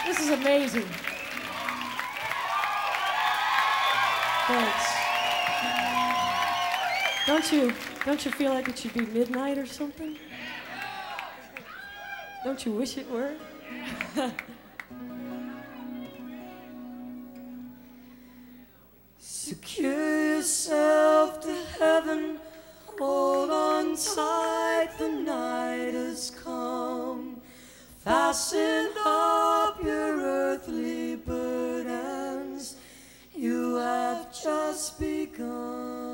This is amazing. Thanks. Don't you feel like it should be midnight or something? Don't you wish it were? Secure yourself to heaven, hold on tight, the night has come. Fasten up your earthly burdens, you have just begun.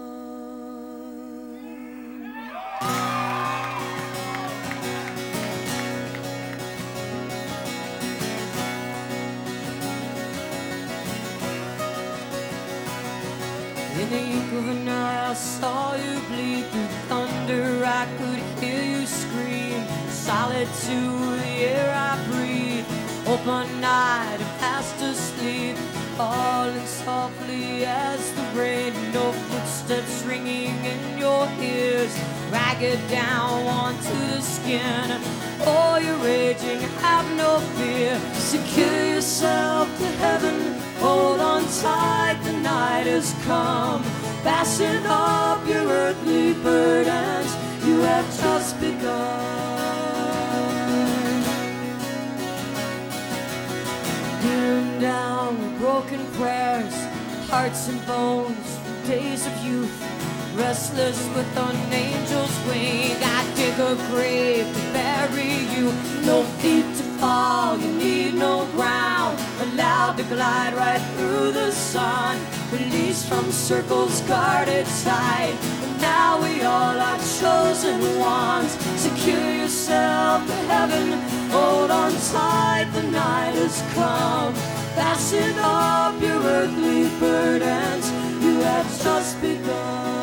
In the ink of an eye, I saw you bleed through thunder. I could hear you scream. Solitude, the air I breathe. Open night, and fast asleep. Falling softly as the rain. No footsteps ringing in your ears. Ragged down onto the skin. Oh, you're raging, have no fear. Secure yourself to heaven. Hold on tight, the night has come. Fasten up your earthly burdens, you have just begun. Bearing down with broken prayers, hearts and bones from days of youth. Restless with an angel's wing, I dig a grave to bury you. No feet to fall, you need no ground. Allowed to glide right through the sun. Released from circles guarded tight. And now we all are chosen ones. Secure yourself to heaven. Hold on tight, the night has come. Fasten up your earthly burdens, you have just begun.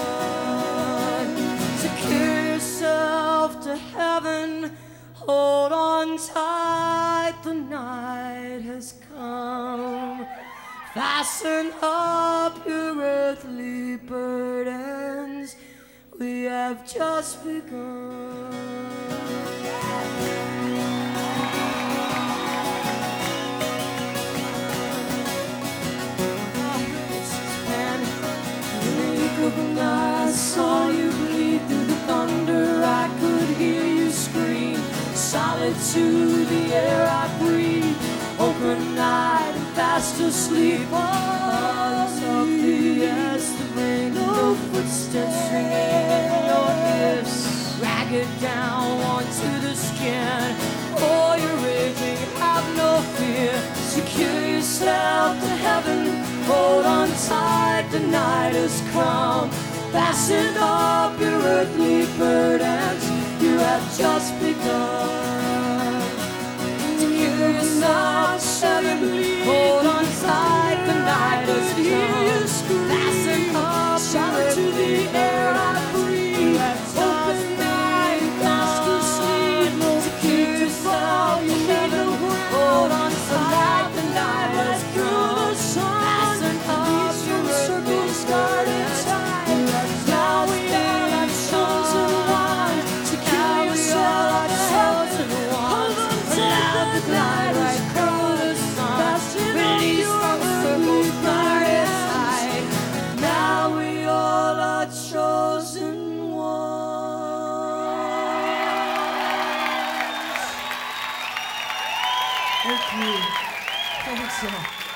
Secure yourself to heaven. Hold on tight, the night has come. Fasten up your earthly burdens, we have just begun. I saw you bleed through the thunder, I could hear you scream. Solitude, the air I breathe. Open night and fast asleep. Oh, softly as the rain. No footsteps ringing in your ears. Ragged down onto the skin. Oh, you're raging, have no fear. Secure yourself to heaven. Hold on tight, the night has come. Fasten up your earthly burdens, you have just begun. Secure yourself to heaven. Hold on tight, the night has come. Fasten up your to the air I breathe. Open night, fast asleep. Secure yourself to heaven. Hold on tight, the night has come. Fasten up your circles guarded tight. Now we all are chosen one. Secure yourself to heaven. Allow the glide right through the sun. Release from circles guarded tight. Now we all are chosen ones. Thank you. Thanks, y'all.